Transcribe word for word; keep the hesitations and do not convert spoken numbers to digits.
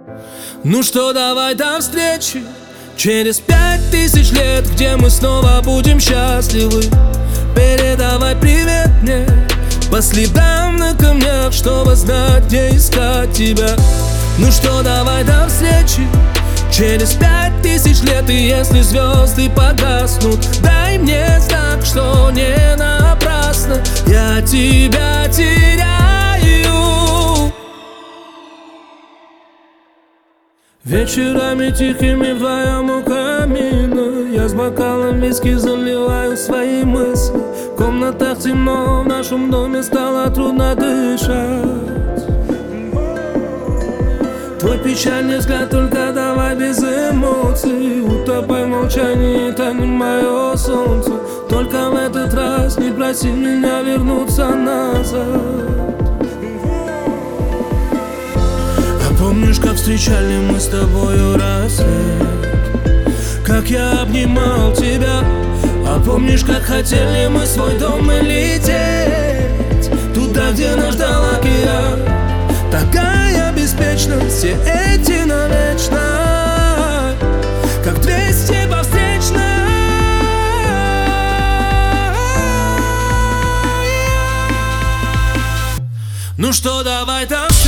Ну что, давай до встречи через пять тысяч лет, где мы снова будем счастливы. Передавай привет мне по следам на камнях, чтобы знать, где искать тебя. Ну что, давай до встречи через пять тысяч лет, и если звезды погаснут, дай мне знак, что не напрасно я тебя теряю. Вечерами тихими вдвоем у камина я с бокалом виски заливаю свои мысли. В комнатах темно, в нашем доме стало трудно дышать. Твой печальный взгляд, только давай без эмоций. Утопай в молчании, это не мое солнце. Только в этот раз не проси меня вернуться назад. Помнишь, как встречали мы с тобою рассвет, как я обнимал тебя? А помнишь, как хотели мы свой дом и лететь туда, где нас ждал океан? Такая беспечность, все эти навечно, как двести по встречной. Ну что, давай там